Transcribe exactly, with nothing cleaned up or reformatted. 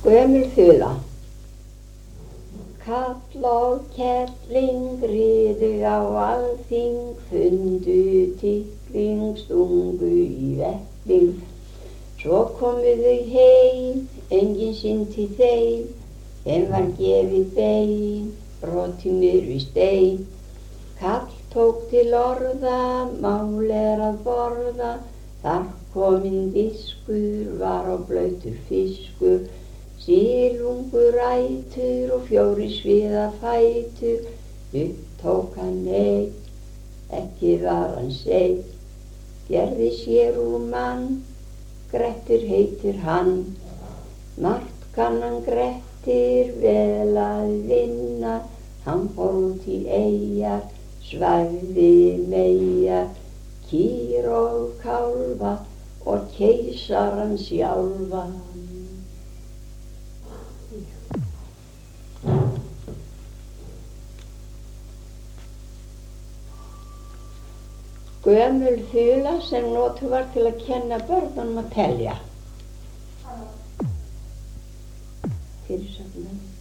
Gömul þula. Kall og kerling riðu á alþing, fundu tittling, stungu í vettling. Svo komu þau heim, enginn sinnti þeim, þeim var gefið bein, brotin niður við stein. Kall tók til orða, mál er að borða, þar kominn diskur var á blautur fiskur. Silungur ætur og fjórir sviða fætur, upp tók hann einn, ekki var hann seinn. Gerði sér úr mann, Grettir heitir hann, margt kann hann Grettir vel að vinna. Hann fór út í eyjar, svæfði meyjar, kýr og kálfa og keisaran sjálfa. Gömul þula sem notuð var til að kenna börnunum að telja. Fyrirsögnin.